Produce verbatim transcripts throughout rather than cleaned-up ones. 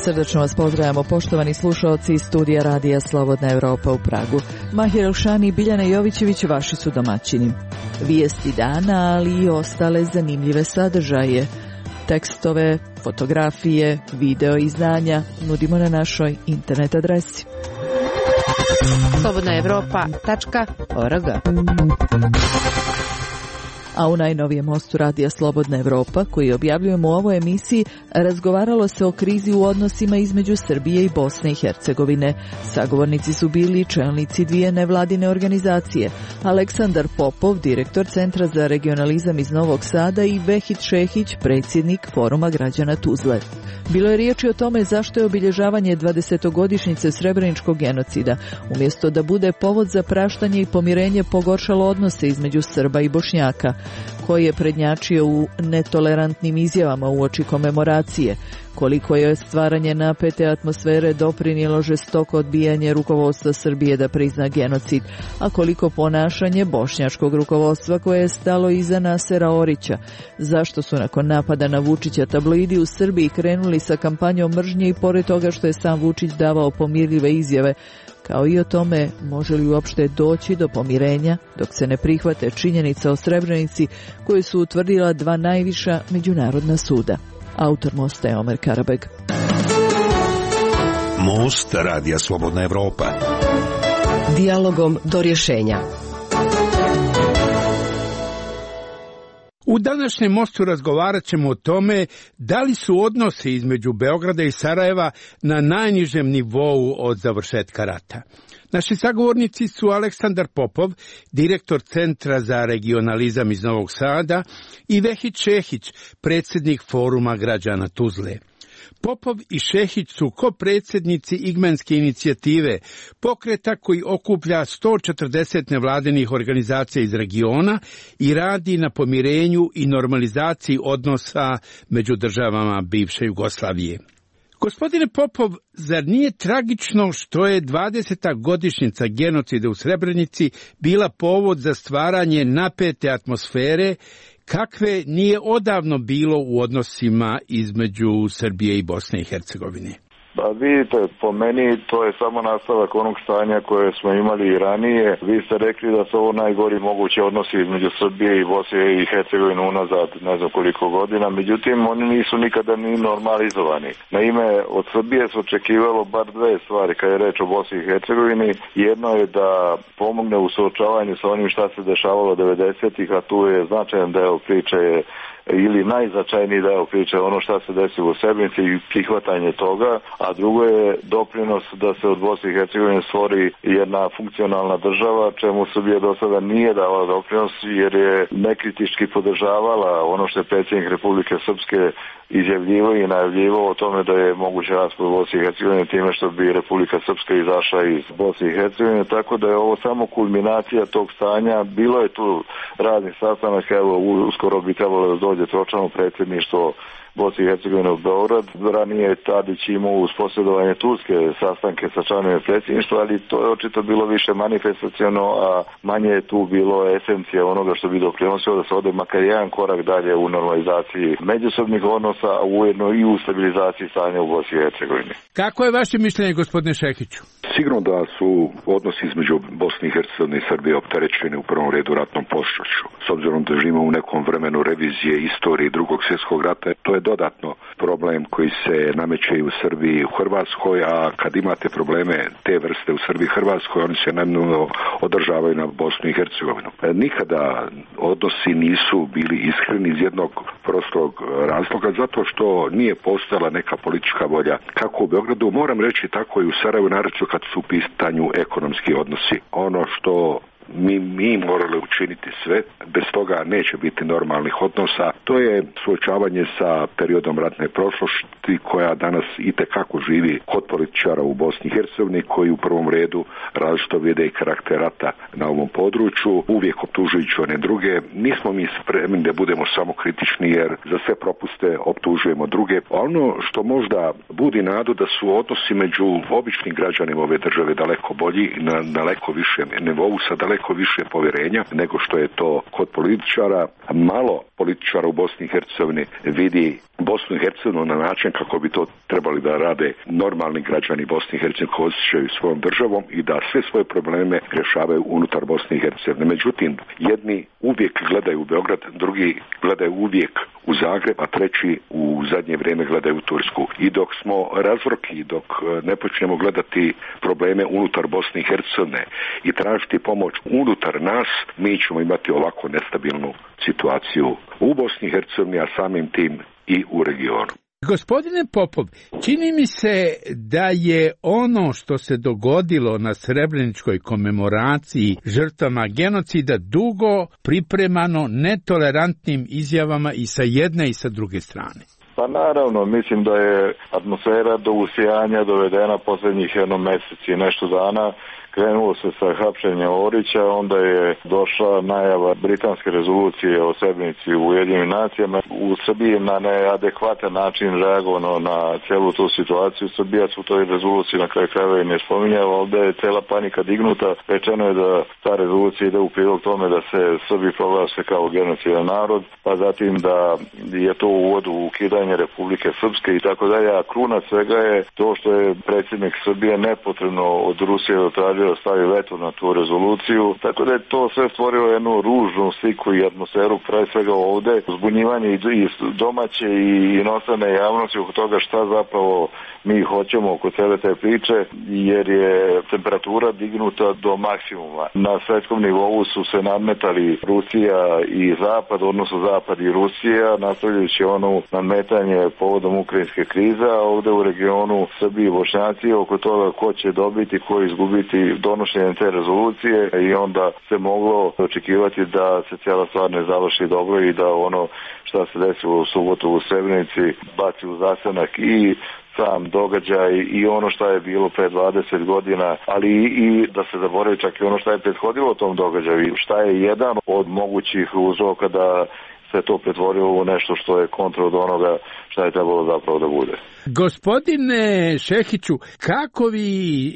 Srdačno vas pozdravljamo, poštovani slušalci iz studija Radija Slobodna Evropa u Pragu. Mahir Elšani i Biljana Jovićević vaši su domaćini. Vijesti dana, ali i ostale zanimljive sadržaje. Tekstove, fotografije, video izdanja nudimo na našoj internet adresi. slobodna evropa tačka org. A u najnovijem mostu Radija Slobodna Evropa, koji objavljujemo u ovoj emisiji, razgovaralo se o krizi u odnosima između Srbije i Bosne i Hercegovine. Sagovornici su bili čelnici dvije nevladine organizacije, Aleksandar Popov, direktor Centra za regionalizam iz Novog Sada, i Vehid Šehić, predsjednik Foruma građana Tuzle. Bilo je riječi o tome zašto je obilježavanje dvadesetogodišnjice Srebreničkog genocida, umjesto da bude povod za praštanje i pomirenje, pogoršalo odnose između Srba i Bošnjaka, koji je prednjačio u netolerantnim izjavama uoči komemoracije, koliko je stvaranje napete atmosfere doprinijelo žestoko odbijanje rukovodstva Srbije da prizna genocid, a koliko ponašanje bošnjačkog rukovodstva koje je stalo iza Nasera Orića. Zašto su nakon napada na Vučića tabloidi u Srbiji krenuli sa kampanjom mržnje i pored toga što je sam Vučić davao pomirljive izjave, kao i o tome može li uopšte doći do pomirenja dok se ne prihvate činjenica o Srebrenici koju su utvrdila dva najviša međunarodna suda. Autor mosta je Omer Karabeg. Most Radija Slobodna Evropa. Dijalogom do rješenja. U današnjem mostu razgovarat ćemo o tome da li su odnosi između Beograda i Sarajeva na najnižem nivou od završetka rata. Naši sagovornici su Aleksandar Popov, direktor Centra za regionalizam iz Novog Sada, i Vehid Šehić, predsjednik Foruma građana Tuzle. Popov i Šehić su kopredsjednici Igmenske inicijative, pokreta koji okuplja sto četrdeset nevladinih organizacija iz regiona i radi na pomirenju i normalizaciji odnosa među državama bivše Jugoslavije. Gospodine Popov, zar nije tragično što je dvadeseta godišnjica genocida u Srebrenici bila povod za stvaranje napete atmosfere kakve nije odavno bilo u odnosima između Srbije i Bosne i Hercegovine? Pa vidite, po meni to je samo nastavak onog stanja koje smo imali i ranije. Vi ste rekli da su ovo najgori mogući odnosi između Srbije i Bosne i Hercegovine unazad ne znam koliko godina, međutim oni nisu nikada ni normalizovani. Naime, od Srbije se očekivalo bar dve stvari kad je reč o Bosni i Hercegovini. Jedno je da pomogne u suočavanju sa onim šta se dešavalo devedesetih, a tu je značajan deo priče ili najznačajniji deo priče ono šta se desilo u Srebrenici i prihvatanje toga, a drugo je doprinos da se od Bosne i Hercegovine stvori jedna funkcionalna država, čemu Srbija do sada nije davala doprinos jer je nekritički podržavala ono što je predsjednik Republike Srpske izjavljivao i najavljivao o tome da je moguće raspad Bosne i Hercegovine time što bi Republika Srpska izašla iz Bosne i Hercegovine, tako da je ovo samo kulminacija tog stanja. Bilo je tu raznih sastanaka, evo uskoro bi trebalo da dođe tročlano predsjedništvo Bosne i Hercegovine u Beograd. Ranije je Tadić imao uz posjedovanje turske sastanke sa članovima predsjedništva, ali to je očito bilo više manifestaciono, a manje je tu bilo esencija onoga što bi doprinosilo da se ode makar jedan korak dalje u normalizaciji međusobnih odnosa, a ujedno i u stabilizaciji stanja u Bosni i Hercegovini. Kako je vaše mišljenje, gospodine Šehiću? Sigurno da su odnosi između Bosne i Hercegovine i Srbije opterećeni u prvom redu ratnom prošlošću. S obzirom da živimo u nekom vremenu revizije istorije Drugog svjetskog rata, to je dodatno problem koji se nameće i u Srbiji i u Hrvatskoj, a kad imate probleme te vrste u Srbiji i Hrvatskoj, oni se naravno održavaju na Bosnu i Hercegovinu. Nikada odnosi nisu bili iskreni iz jednog prostog razloga, zato što nije postojala neka politička volja. Kako u Beogradu, moram reći tako i u Sarajevu, naročito kad su u pitanju ekonomski odnosi. Ono što mi, mi morali učiniti sve, bez toga neće biti normalnih odnosa. To je suočavanje sa periodom ratne prošlosti koja danas itekako živi kod političara u Bosni i Hercegovini, koji u prvom redu različito vide i karakter rata na ovom području, uvijek optužujući one druge. Nismo mi spremni da budemo samo kritični jer za sve propuste optužujemo druge. Ono što možda budi nadu da su odnosi među običnim građanima ove države daleko bolji, na daleko više nivou, sa daleko više povjerenja nego što je to kod političara. Malo političara u Bosni i Hercegovini vidi Bosnu i Hercegovinu na način kako bi to trebali da rade normalni građani Bosne i Hercegovine koji osjećaju svojom državom i da sve svoje probleme rješavaju unutar Bosne i Hercegovine. Međutim, jedni uvijek gledaju u Beograd, drugi gledaju uvijek u Zagreb, a treći u zadnje vrijeme gledaju u Tursku. I dok smo razvorki, dok ne počnemo gledati probleme unutar Bosne i Hercegovine i tražiti pomoć unutar nas, mi ćemo imati ovako nestabilnu situaciju u Bosni i Hercegovini, a samim tim i u regionu. Gospodine Popov, čini mi se da je ono što se dogodilo na Srebreničkoj komemoraciji žrtvama genocida dugo pripremano netolerantnim izjavama i sa jedne i sa druge strane. Pa naravno, mislim da je atmosfera do usijanja dovedena posljednjih jedno mjesec i nešto dana. Krenulo se sa hapšenja Orića, onda je došla najava britanske rezolucije o Srebrenici u Ujedinjenim nacijama. U Srbiji na neadekvatan način reagovano na cijelu tu situaciju. Srbija su u toj rezoluciji na kraju krajeva i ne spominjava, ovdje je cijela panika dignuta. Rečeno je da ta rezolucija ide u prilog tome da se Srbi proglase kao genocidan narod, pa zatim da je to uvod u ukidanje Republike Srpske i tako dalje. A kruna svega je to što je predsjednik Srbije nepotrebno od Rusije dotražio da stavi veto na tu rezoluciju, tako da je to sve stvorilo jednu ružnu sliku i atmosferu, pre svega ovde, zbunjivanje i domaće i inostrane javnosti oko toga šta zapravo mi hoćemo oko cele te priče, jer je temperatura dignuta do maksimuma. Na svetskom nivou su se nadmetali Rusija i Zapad, odnosno Zapad i Rusija, nastavljajući ono nadmetanje povodom ukrajinske krize, a ovde u regionu Srbiji i Bošnjaci oko toga ko će dobiti, ko izgubiti donošenje te rezolucije, i onda se moglo očekivati da se cijela stvar ne završi dobro i da ono što se desilo u subotu u Srebrenici baci u zastanak i sam događaj i ono što je bilo pre dvadeset godina, ali i da se zaboravi čak i ono što je prethodilo tom događaju, šta je jedan od mogućih uzroka da se to pretvorilo u nešto što je kontra od onoga šta je trebalo zapravo da bude. Gospodine Šehiću, kako vi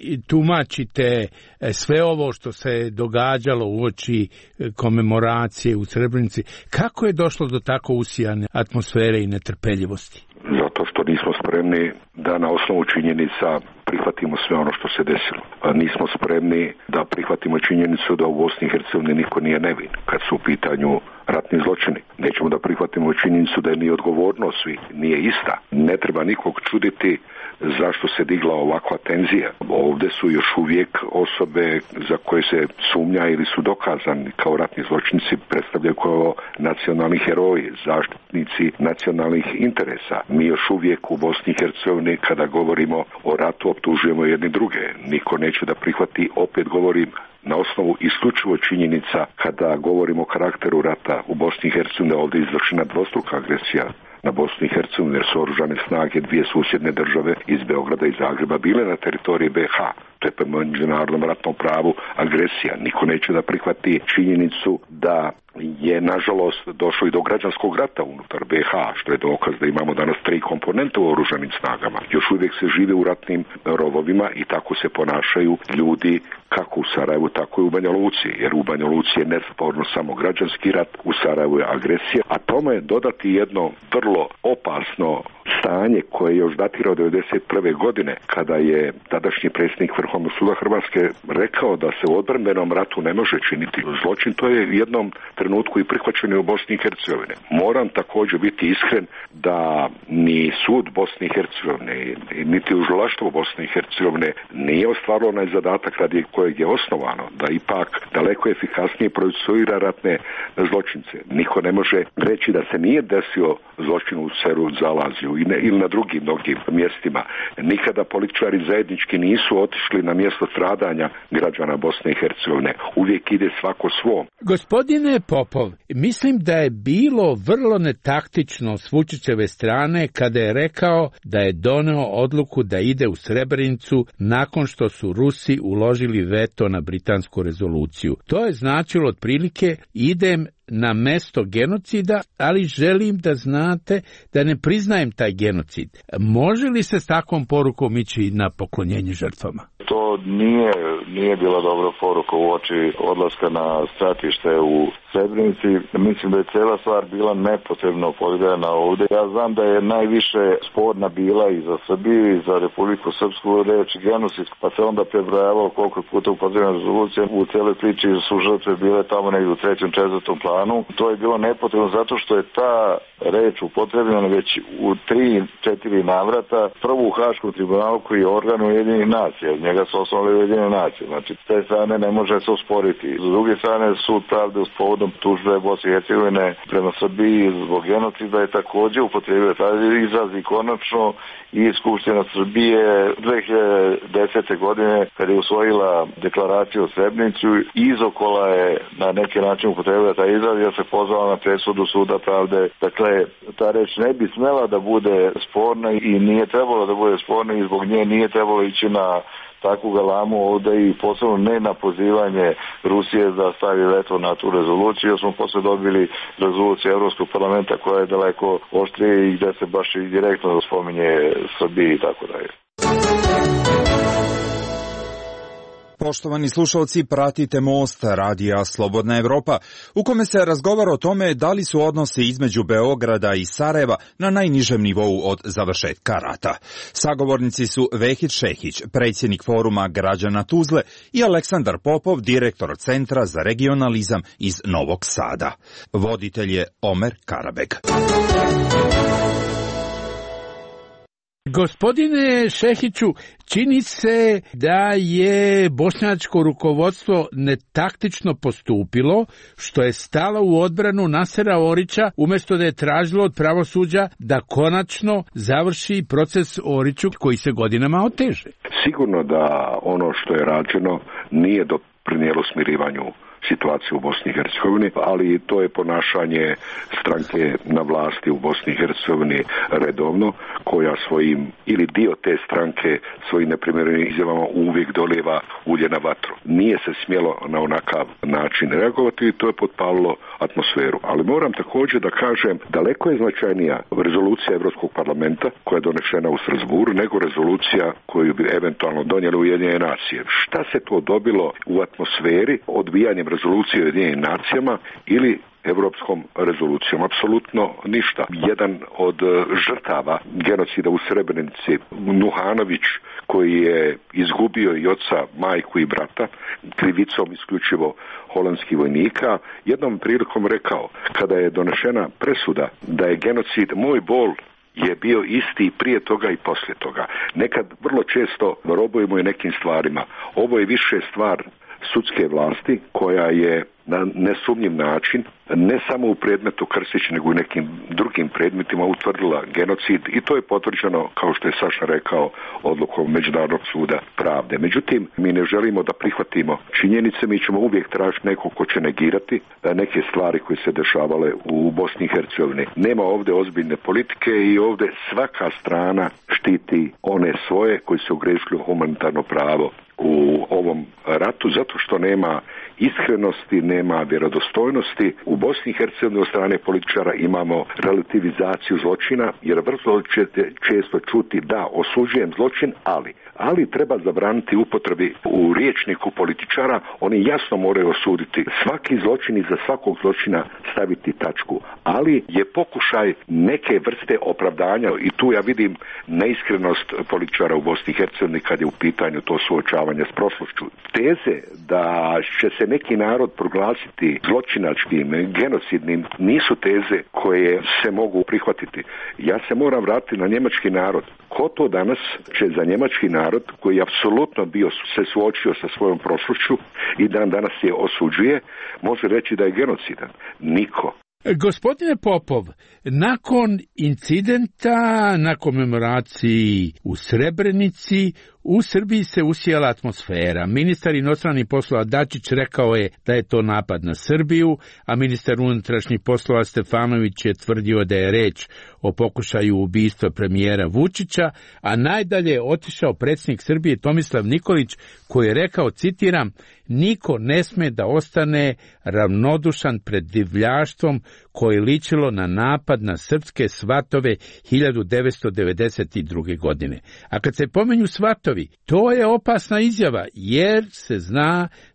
tumačite sve ovo što se događalo uoči komemoracije u Srebrenici? Kako je došlo do tako usijane atmosfere i netrpeljivosti? Zato što nismo spremni da na osnovu činjenica prihvatimo sve ono što se desilo. Nismo spremni da prihvatimo činjenicu da u Bosni i Hercegovini niko nije nevin kad su u pitanju ratni zločini. Nećemo da prihvatimo činjenicu da je ni odgovornost svi nije ista. Ne treba nikog čuditi zašto se digla ovakva tenzija. Ovdje su još uvijek osobe za koje se sumnja ili su dokazani kao ratni zločinci, predstavljaju kao nacionalni heroji, zaštitnici nacionalnih interesa. Mi još uvijek u Bosni i Hercegovini kada govorimo o ratu optužujemo jedni druge. Niko neće da prihvati, opet govorim, na osnovu isključivo činjenica kada govorimo o karakteru rata u Bosni i Hercegovini, ovdje je izvršena dvostruka agresija na Bosnu i Hercegovinu, jer su oružane snage dvije susjedne države iz Beograda i Zagreba bile na teritoriji B H. To je po međunarodnom ratnom pravu agresija. Niko neće da prihvati činjenicu da je nažalost došlo i do građanskog rata unutar B H, što je dokaz da imamo danas tri komponente u oružanim snagama. Još uvijek se žive u ratnim rovovima i tako se ponašaju ljudi kako u Sarajevu, tako i u Banja Luci, jer u Banja Luci je nesporno samo građanski rat, u Sarajevu je agresija, a tome dodati jedno vrlo opasno stanje koje još datira od devedeset prve godine, kada je tadašnji predsjednik Vrhovnog suda Hrvatske rekao da se u odbrambenom ratu ne može činiti zločin. To je u jednom trenutku i prihvaćeno u Bosni i Hercegovini. Moram također biti iskren da ni sud Bosne i Hercegovine, niti tužilaštvo Bosne i Hercegovine nije ostvarilo onaj zadatak radi kojeg je osnovano, da ipak daleko efikasnije procesuira ratne zločince. Niko ne može reći da se nije desio zločin u Seru Zalaziju ili na drugim mnogim mjestima. Nikada političari zajednički nisu otišli na mjesto stradanja građana Bosne i Hercegovine. Uvijek ide svako svom. Gospodine Popov, mislim da je bilo vrlo netaktično s Vučićeve strane kada je rekao da je doneo odluku da ide u Srebrenicu nakon što su Rusi uložili veto na britansku rezoluciju. To je značilo otprilike idem na mesto genocida, ali želim da znate da ne priznajem taj genocid. Može li se s takvom porukom ići na poklonjenje žrtvama? To nije, nije bila dobra poruka u oči odlaska na stratište u Srebrenici. Mislim da je cijela stvar bila nepotrebno podigana ovdje. Ja znam da je najviše sporna bila i za Srbiju i za Republiku Srpsku reč genocid, pa se onda prebrojavalo koliko puta upotrebna rezolucija. U cijeloj priči su žrtve bile tamo negdje u trećem, četvrtom planu. To je bilo nepotrebno zato što je ta reč upotrebljena već u tri, četiri navrata. Prvo u Haškom tribunalu koji je organ Ujedinjenih nacija. Od njega su osnovali Ujedinjene nacije. Znači, s te strane ne može se usporiti. S druge strane, Sud pravde s povodom tužbe Bosne i Hercegovine prema Srbiji zbog genocida je također upotrebio taj izraz i konačno i Skupština Srbije dve hiljade desete. godine kada je usvojila deklaraciju o Srebrenici, izokola je na neki način upotrebila taj izraz jer se pozvala na presudu Suda pravde. Dakle, ta reč ne bi smela da bude sporna i nije trebalo da bude sporna i zbog nje nije trebalo ići na takvu galamu ovdje i posebno ne na pozivanje Rusije da stavi veto na tu rezoluciju. Smo posle dobili rezoluciju Evropskog parlamenta koja je daleko oštrije i gdje se baš i direktno spominje Srbiji i tako dalje. Poštovani slušalci, pratite Most radija Slobodna Evropa, u kome se razgovara o tome da li su odnosi između Beograda i Sarajeva na najnižem nivou od završetka rata. Sagovornici su Vehid Šehić, predsjednik Foruma građana Tuzle, i Aleksandar Popov, direktor Centra za regionalizam iz Novog Sada. Voditelj je Omer Karabeg. Gospodine Šehiću, čini se da je bošnjačko rukovodstvo netaktično postupilo, što je stalo u odbranu Nasera Orića, umjesto da je tražilo od pravosuđa da konačno završi proces Oriću koji se godinama oteže. Sigurno da ono što je rađeno nije doprinijelo smirivanju situaciju u Bosni i Hercegovini, ali to je ponašanje stranke na vlasti u Bosni i Hercegovini redovno, koja svojim, ili dio te stranke svojim neprimjerenim izjavama uvijek dolijeva ulje na vatru. Nije se smjelo na onakav način reagovati i to je potpalilo atmosferu. Ali moram također da kažem, daleko je značajnija rezolucija Evropskog parlamenta koja je donešena u Strasburu nego rezolucija koju bi eventualno donijeli Ujedinjene nacije. Šta se to dobilo u atmosferi odbijanjem rezolucije Ujedinjenim nacijama ili evropskom rezolucijom? Apsolutno ništa. Jedan od žrtava genocida u Srebrenici, Nuhanović, koji je izgubio i oca, majku i brata, krivicom isključivo holandskih vojnika, jednom prilikom rekao, kada je donešena presuda da je genocid, moj bol je bio isti prije toga i poslije toga. Nekad vrlo često robujemo i nekim stvarima. Ovo je više stvar sudske vlasti koja je na nesumnjiv način, ne samo u predmetu Krstić, nego i nekim drugim predmetima utvrdila genocid i to je potvrđeno, kao što je Saša rekao, odlukom Međunarodnog suda pravde. Međutim, mi ne želimo da prihvatimo činjenice, mi ćemo uvijek tražiti nekog ko će negirati neke stvari koje se dešavale u Bosni i Hercegovini. Nema ovdje ozbiljne politike i ovdje svaka strana štiti one svoje koji su ogrešili humanitarno pravo u ovom ratu, zato što nema iskrenosti, nema vjerodostojnosti. U Bosni i Hercegovini od strane političara imamo relativizaciju zločina, jer vrlo ćete često čuti da osuđujem zločin, ali ali treba zabraniti upotrebi u rječniku političara. Oni jasno moraju osuditi svaki zločin i za svakog zločina staviti tačku, ali je pokušaj neke vrste opravdanja i tu ja vidim neiskrenost političara u Bosni i Hercegovini kad je u pitanju to suočavanje s prošlošću. Teze da će se neki narod proglasiti zločinačkim, genocidnim, nisu teze koje se mogu prihvatiti. Ja se moram vratiti na njemački narod. Ko to danas će za njemački narod, koji je apsolutno bio se suočio sa svojom prošlošću i dan danas je osuđuje, može reći da je genocidan? Niko. Gospodine Popov, nakon incidenta na komemoraciji u Srebrenici, u Srbiji se usijala atmosfera. Ministar inostranih poslova Dačić rekao je da je to napad na Srbiju, a ministar unutrašnjih poslova Stefanović je tvrdio da je reč o pokušaju ubistva premijera Vučića, a najdalje je otišao predsjednik Srbije Tomislav Nikolić koji je rekao, citiram, niko ne sme da ostane ravnodušan pred divljaštvom koje je ličilo na napad na srpske svatove hiljadu devetsto devedeset druge. godine. A kad se pomenju svatovi, to je opasna izjava, jer se zna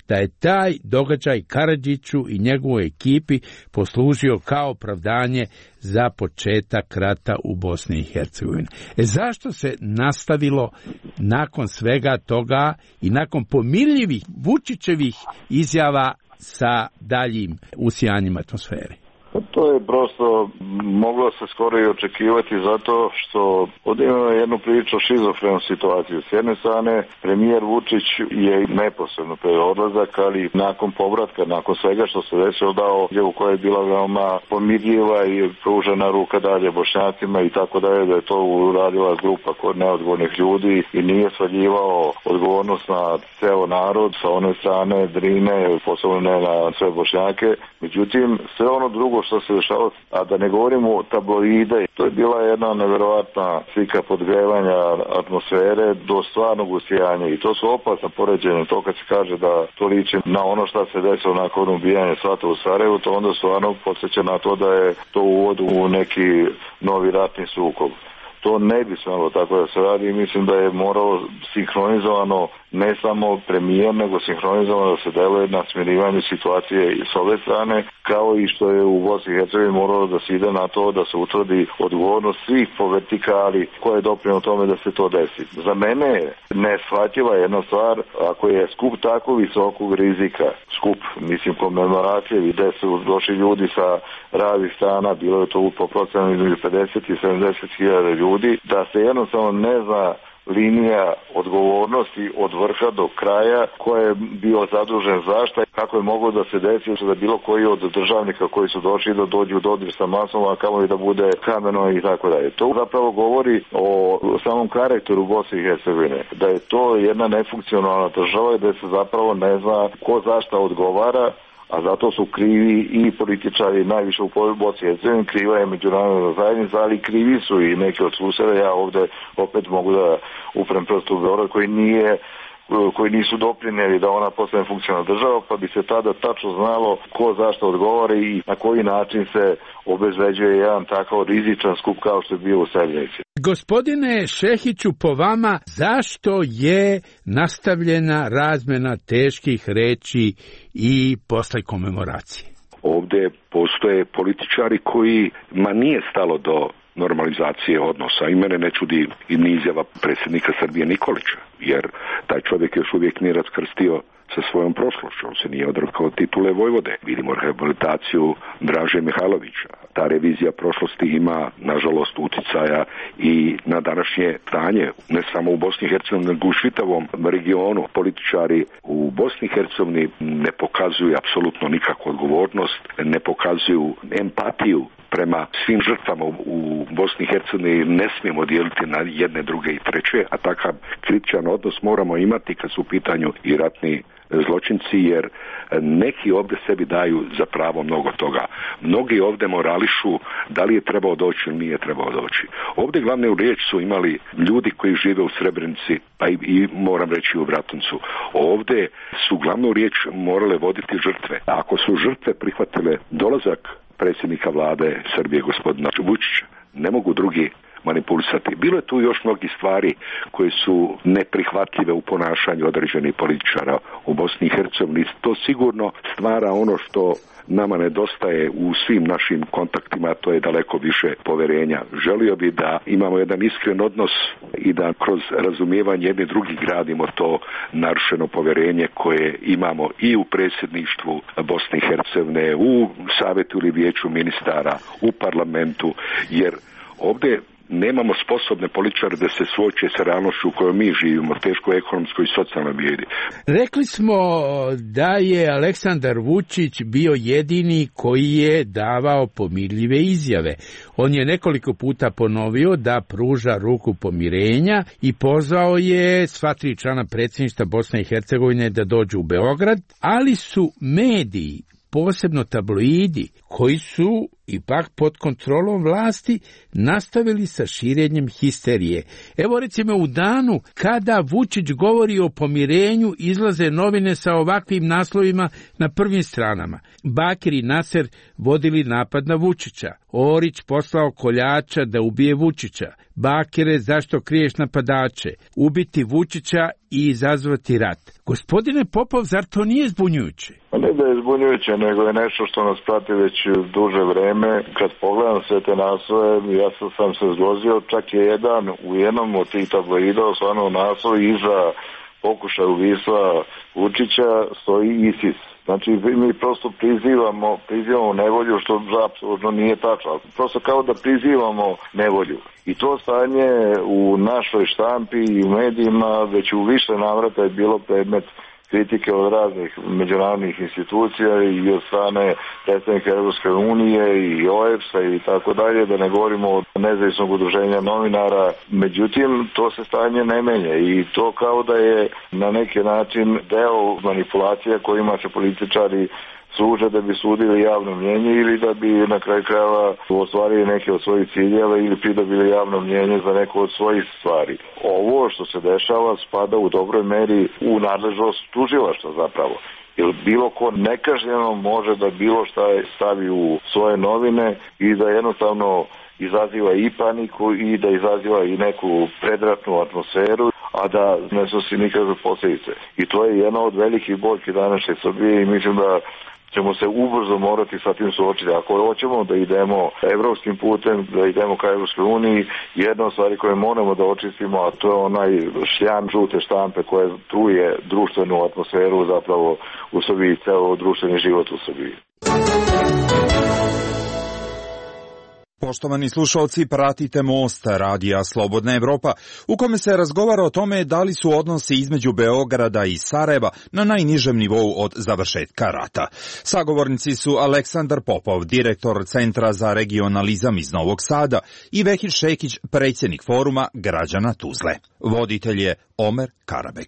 da je taj događaj Karadžiću i njegovoj ekipi poslužio kao opravdanje za početak rata u Bosni i Hercegovini. E zašto se nastavilo nakon svega toga i nakon pomirljivih Vučićevih izjava sa daljim usijanjem atmosfere? To je prosto moglo se skoro i očekivati zato što ovdje imamo jednu priču o šizofrenu situaciju. S jedne strane, premijer Vučić je neposredno pred odlazak, ali nakon povratka, nakon svega što se desilo dao u kojoj je bila veoma pomirljiva i pružena ruka dalje Bošnjacima i tako dalje, da je to uradila grupa kod neodgovornih ljudi i nije svaljivao odgovornost na ceo narod sa one strane Drine, posebno ne na sve Bošnjake. Međutim, sve ono drugo što se dešava, a da ne govorimo o tabloide, to je bila jedna neverovatna slika podgrevanja atmosfere do stvarnog usijanja i to su opasna poređenja. To kad se kaže da to liči na ono što se desilo nakon ubijanja Svata u Sarajevu, to onda stvarno podsjeća na to da je to uvod u neki novi ratni sukob. To ne bi smjelo tako da se radi i mislim da je moralo sinhronizovano ne samo premijer, nego sinhronizovano da se deluje na smirivanju situacije i s ove strane, kao i što je u Bosni i Hercegovini moralo da se ide na to da se utvrdi odgovornost svih po vertikali koje je doprinio tome da se to desi. Za mene je neshvatljiva jedna stvar, ako je skup tako visokog rizika, skup, mislim, komemoracije, gde su došli ljudi sa raznih strana, bilo je to po procenu između pedeset i sedamdeset hiljada ljudi, da se jednostavno ne zna linija odgovornosti od vrha do kraja, ko je bio zadužen zašta, kako je moglo da se desi da bilo koji od državnika koji su došli da dođu u dodir sa masom, a kamo i da bude kameno i tako dalje. To zapravo govori o samom karakteru Bosne i Hercegovine, da je to jedna nefunkcionalna država i da se zapravo ne zna ko zašta odgovara, a zato su krivi i političari najviše u Bosni i Hercegovini, kriva je međunarodna zajednica, ali krivi su i neki od susjeda. Ja ovdje opet mogu da uprem prstu u Beograd koji nije koji nisu doprinijeli da ona postane funkcionalna država, pa bi se tada tačno znalo ko zašto odgovori i na koji način se obezbeđuje jedan takav rizičan skup kao što je bio u Srebrenici. Gospodine Šehiću, po vama, zašto je nastavljena razmjena teških reči i posle komemoracije? Ovdje postoje političari kojima nije stalo do normalizacije odnosa i mene ne čudi i ni izjava predsjednika Srbije Nikolića, jer taj čovjek još uvijek nije raskrstio sa svojom prošlošću, on se nije odrekao titule vojvode. Vidimo rehabilitaciju Draže Mihajlovića. Ta revizija prošlosti ima, nažalost, uticaja i na današnje stanje, ne samo u Bosni i Hercegovini, nego u čitavom regionu. Političari u Bosni i Hercegovini ne pokazuju apsolutno nikakvu odgovornost, ne pokazuju empatiju prema svim žrtvama u Bosni i Hercegovini. Ne smijemo dijeliti na jedne, druge i treće, a takav kritičan odnos moramo imati kad su u pitanju i ratni zločinci, jer neki ovdje sebi daju za pravo mnogo toga. Mnogi ovdje morališu da li je trebao doći ili nije trebao doći. Ovdje glavne riječ su imali ljudi koji žive u Srebrenici, pa i, i moram reći u Bratuncu. Ovdje su glavnu riječ morale voditi žrtve. A ako su žrtve prihvatile dolazak predsjednika vlade Srbije gospodina Vučića, ne mogu drugi manipulisati. Bilo je tu još mnogi stvari koje su neprihvatljive u ponašanju određenih političara u Bosni i Hercegovini. To sigurno stvara ono što nama nedostaje u svim našim kontaktima, to je daleko više poverenja. Želio bi da imamo jedan iskren odnos i da kroz razumijevanje jedni drugih gradimo to narušeno poverenje koje imamo i u predsjedništvu Bosne i Hercegovine, u savjetu ili vijeću ministara, u parlamentu, jer ovdje nemamo sposobne političare da se suoče sa realnošću u kojoj mi živimo, teško ekonomskoj i socijalnoj bijedi. Rekli smo da je Aleksandar Vučić bio jedini koji je davao pomirljive izjave. On je nekoliko puta ponovio da pruža ruku pomirenja i pozvao je sva tri člana predsjedništva Bosne i Hercegovine da dođu u Beograd, ali su mediji, posebno tabloidi, koji su ipak pod kontrolom vlasti nastavili sa širenjem histerije. Evo recimo u danu kada Vučić govori o pomirenju izlaze novine sa ovakvim naslovima na prvim stranama. Bakir i Naser vodili napad na Vučića. Orić poslao koljača da ubije Vučića. Bakire, zašto kriješ napadače? Ubiti Vučića i izazvati rat. Gospodine Popov, zar to nije zbunjujuće? Pa ne da je zbunjujuće, nego je nešto što nas prati već duže vreme. Kad pogledam sve te naslove, ja sam se zgozio, čak je jedan u jednom od tih tabloida osvano naslov iza pokušaja ubistva Vučića stoji ISIS. Znači, mi prosto prizivamo, prizivamo nevolju, što apsolutno nije tačno. Prosto kao da prizivamo nevolju. I to stanje u našoj štampi i u medijima već u više navrata je bilo predmet kritike od raznih međunarodnih institucija i od strane predstavnika Evropske unije i O E B S-a i tako dalje, da ne govorimo od nezavisnog udruženja novinara. Međutim, to se stanje ne menja i to kao da je na neki način deo manipulacija kojima se političari služe da bi sudili javno mnjenje ili da bi na kraju krajeva ostvarili neke od svojih ciljeva ili pridobili javno mnjenje za neko od svojih stvari. Ovo što se dešava spada u dobroj meri u nadležnost tužilaštva zapravo. Jer bilo ko nekažnjeno može da bilo šta stavi u svoje novine i da jednostavno izaziva i paniku i da izaziva i neku predratnu atmosferu, a da ne snosi nikakve posljedice. I to je jedna od velikih boljki današnje Srbije i mislim da ćemo se ubrzo morati sa tim suočiti. Ako hoćemo da idemo evropskim putem, da idemo ka Evropskoj uniji, jedna od stvari koje moramo da očistimo, a to je onaj šljan žute štampe koje truje društvenu atmosferu zapravo u Srbiji, ceo društveni život u Srbiji. Poštovani slušalci, pratite Most, radija Slobodna Evropa, u kome se razgovara o tome da li su odnosi između Beograda i Sarajeva na najnižem nivou od završetka rata. Sagovornici su Aleksandar Popov, direktor Centra za regionalizam iz Novog Sada, i Vehir Šekić, predsjednik Foruma građana Tuzle. Voditelj je Omer Karabek.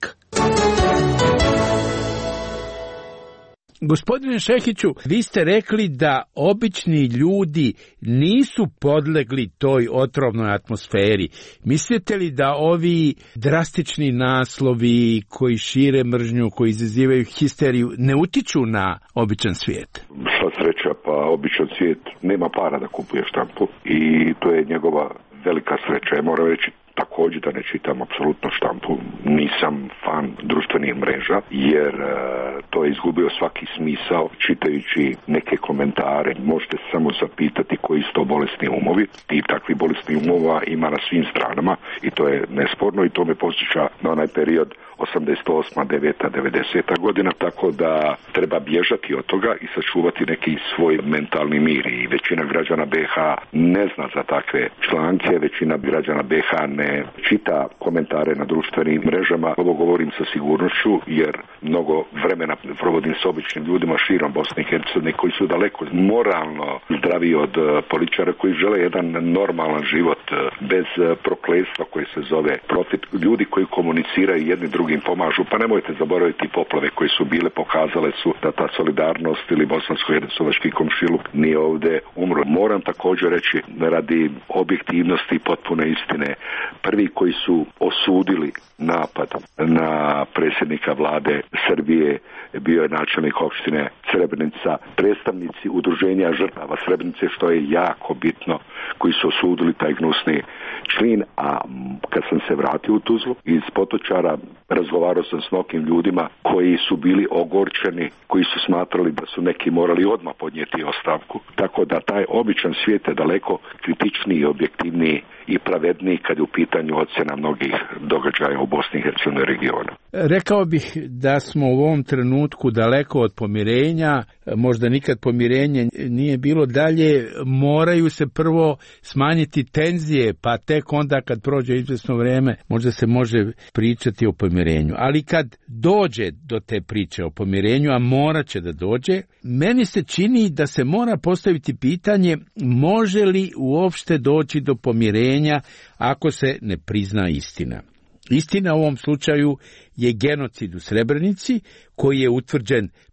Gospodine Šehiću, vi ste rekli da obični ljudi nisu podlegli toj otrovnoj atmosferi. Mislite li da ovi drastični naslovi koji šire mržnju, koji izazivaju histeriju, ne utiču na običan svijet? Sva sreća, pa običan svijet nema para da kupuje štampu i to je njegova velika sreća. Ja moram reći također da ne čitam apsolutno štampu, nisam fan društvenih mreža, jer e, to je izgubio svaki smisao čitajući neke komentare. Možete samo zapitati koji su to bolesni umovi. I takvi bolesni umova ima na svim stranama i to je nesporno i to me posjeća na onaj period osamdeset osma, deveta, devedeseta godina, tako da treba bježati od toga i sačuvati neki svoj mentalni mir. I većina građana B H ne zna za takve članke, većina građana B H ne čita komentare na društvenim mrežama. Ovo govorim sa sigurnošću jer mnogo vremena provodim s običnim ljudima širom Bosne i Hercegovine koji su daleko moralno zdravi od političara koji žele jedan normalan život bez prokletstva koje se zove profit. Ljudi koji komuniciraju jedni drugim pomažu, pa nemojte zaboraviti poplave koje su bile, pokazale su da ta solidarnost ili bosansko-hercegovački komšiluk nije ovdje umro. Moram također reći radi objektivnosti i potpune istine, prvi koji su osudili napad na predsjednika vlade Srbije bio je načelnik opštine Srebrenica, predstavnici udruženja žrtava Srebrenice, što je jako bitno, koji su osudili taj gnusni čin. A kad sam se vratio u Tuzlu iz Potočara, razgovarao sam s mnogim ljudima koji su bili ogorčeni, koji su smatrali da su neki morali odmah podnijeti ostavku. Tako da taj običan svijet je daleko kritičniji, objektivniji i pravedniji kad je u pitanju ocjena mnogih događaja u Bosni i Hercegovini regionu. Rekao bih da smo u ovom trenutku daleko od pomirenja, možda nikad pomirenje nije bilo. Dalje moraju se prvo smanjiti tenzije, pa tek onda kad prođe izvjesno vrijeme možda se može pričati o pomirenju. Ali kad dođe do te priče o pomirenju, a morat će da dođe, meni se čini da se mora postaviti pitanje može li uopšte doći do pomirenja ako se ne prizna istina. Istina u ovom slučaju je genocid u Srebrenici koji je utvrđen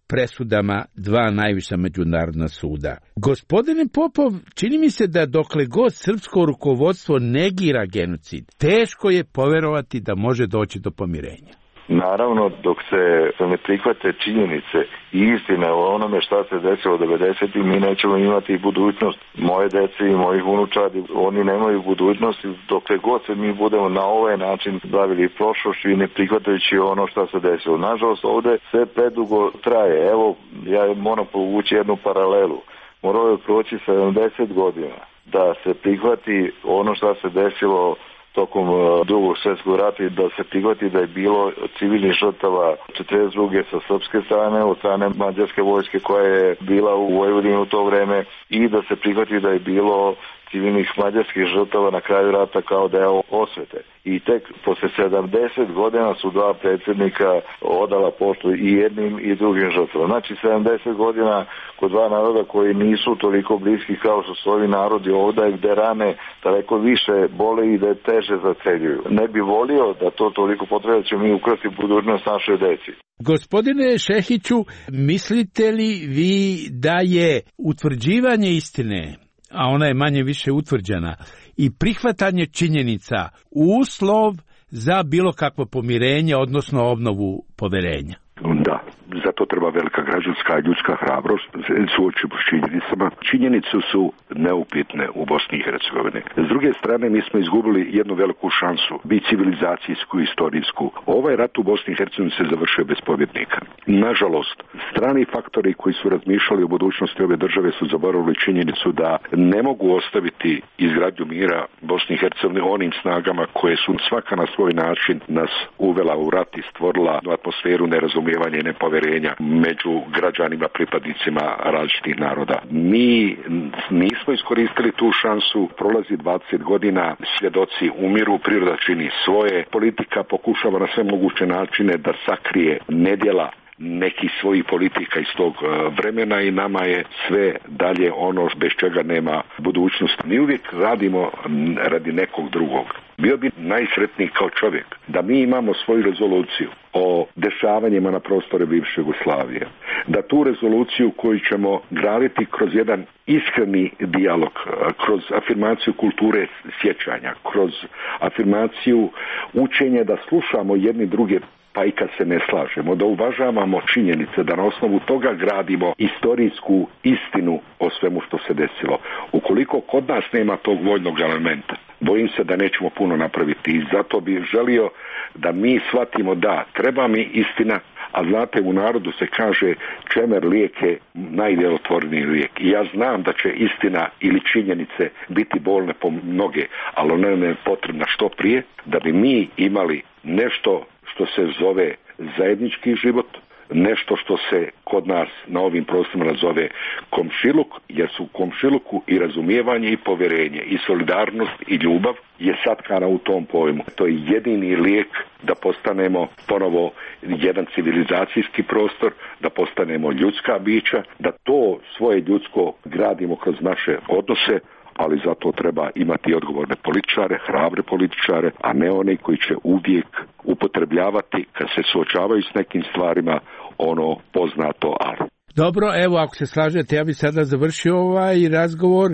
presudama dva najviša međunarodna suda. Gospodine Popov, čini mi se da dokle god srpsko rukovodstvo negira genocid, teško je poverovati da može doći do pomirenja. Naravno, dok se ne prihvate činjenice i istine o onome šta se desilo u devedesetim, mi nećemo imati budućnost. Moje dece i mojih unučadi, oni nemaju budućnosti dokle god se mi budemo na ovaj način bavili prošlošću i ne prihvatajući ono šta se desilo. Nažalost, ovde sve predugo traje. Evo, ja moram povući jednu paralelu. Morao je proći sedamdeset godina da se prihvati ono šta se desilo tokom drugog svjetskog rata i da se prihvati da je bilo civilnih žrtava četrdeset druge sa srpske strane, od strane mađarske vojske koja je bila u Vojvodini u to vreme, i da se prihvati da je bilo civilnih mađarskih žrtava na kraju rata kao deo osvete. I tek posle sedamdeset godina su dva predsjednika odala poštu i jednim i drugim žrtvama. Znači sedamdeset godina kod dva naroda koji nisu toliko bliski kao što su ovi narodi ovdje, gde rane daleko više bole i da je teže zaceljuju. Ne bi volio da to toliko potreba, da ćemo mi ukrasti budućnost našoj deci. Gospodine Šehiću, mislite li vi da je utvrđivanje istine, a ona je manje više utvrđena, i prihvatanje činjenica uslov za bilo kakvo pomirenje, odnosno obnovu poverenja? Da, zato treba velika građanska i ljudska hrabrost, suočimo s činjenicama. Činjenice su neupitne u Bosni i Hercegovini. S druge strane, mi smo izgubili jednu veliku šansu, bi civilizacijsku i istorijsku. Ovaj rat u Bosni i Hercegovini se završio bez pobjednika. Nažalost, strani faktori koji su razmišljali o budućnosti ove države su zaboravili činjenicu da ne mogu ostaviti izgradnju mira Bosni i Hercegovini onim snagama koje su svaka na svoj način nas uvela u rat i stvorila atmosferu nerazumijevanja i nepoverenja među građanima, pripadnicima različitih naroda. Mi nismo iskoristili tu šansu, prolazi dvadeset godina, svjedoci umiru, priroda čini svoje, politika pokušava na sve moguće načine da sakrije nedjela nekih svojih politika iz tog vremena i nama je sve dalje ono bez čega nema budućnosti. Mi uvijek radimo radi nekog drugog. Bio bi najsretniji kao čovjek da mi imamo svoju rezoluciju o dešavanjima na prostore bivše Jugoslavije. Da tu rezoluciju koju ćemo graditi kroz jedan iskreni dijalog, kroz afirmaciju kulture sjećanja, kroz afirmaciju učenja da slušamo jedni druge, pa i kad se ne slažemo, da uvažavamo činjenice, da na osnovu toga gradimo istorijsku istinu o svemu što se desilo. Ukoliko kod nas nema tog voljnog elementa, bojim se da nećemo puno napraviti i zato bih želio da mi shvatimo da treba mi istina, a znate, u narodu se kaže čemer lijek je najdjelotvorniji lijek. I ja znam da će istina ili činjenice biti bolne po mnoge, ali ona je potrebna što prije da bi mi imali nešto što se zove zajednički život, nešto što se kod nas na ovim prostorima nazove komšiluk, jer su u komšiluku i razumijevanje i povjerenje i solidarnost i ljubav je satkana u tom pojmu. To je jedini lijek da postanemo ponovo jedan civilizacijski prostor, da postanemo ljudska bića, da to svoje ljudsko gradimo kroz naše odnose, ali zato treba imati odgovorne političare, hrabre političare, a ne one koji će uvijek upotrebljavati kad se suočavaju s nekim stvarima ono poznato ali. Dobro, evo, ako se slažete, ja bih sada završio ovaj razgovor.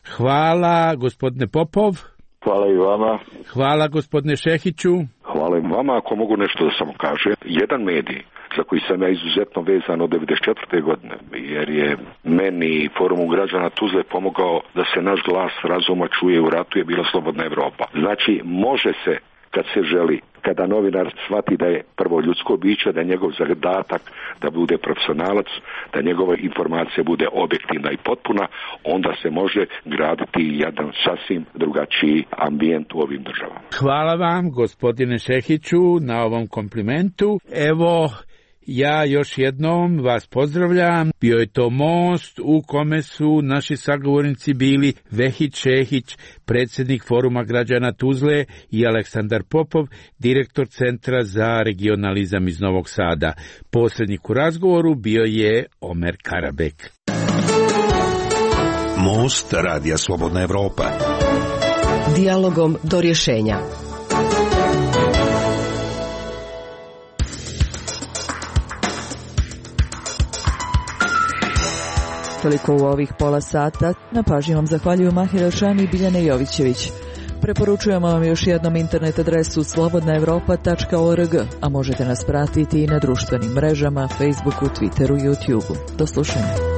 Hvala, gospodine Popov. Hvala i vama. Hvala, gospodine Šehiću. Hvala i vama. Ako mogu nešto da samo kaže, jedan medij za koji sam ja izuzetno vezan od devedeset četvrte godine, jer je meni i Forumu građana Tuzle pomogao da se naš glas razuma čuje u ratu, je bila Slobodna Evropa. Znači, može se kad se želi, kada novinar shvati da je prvo ljudsko biće, da je njegov zadatak da bude profesionalac, da njegova informacija bude objektivna i potpuna, onda se može graditi jedan sasvim drugačiji ambijent u ovim državama. Hvala vam, gospodine Šehiću, na ovom komplimentu. Evo, ja još jednom vas pozdravljam. Bio je to most u kome su naši sagovornici bili Vehić Šehić, predsjednik Foruma građana Tuzle, i Aleksandar Popov, direktor Centra za regionalizam iz Novog Sada. Posrednik u razgovoru bio je Omer Karabek. Most Radija Slobodna Evropa. Dijalogom do rješenja. toliko u ovih pola sata. Na pažnji vam zahvaljuju Mahir Elšani i Biljana Jovićević. Preporučujemo vam još jednom internet adresu slobodna evropa tačka org, a možete nas pratiti i na društvenim mrežama, Facebooku, Twitteru i YouTubeu. Do slušanja.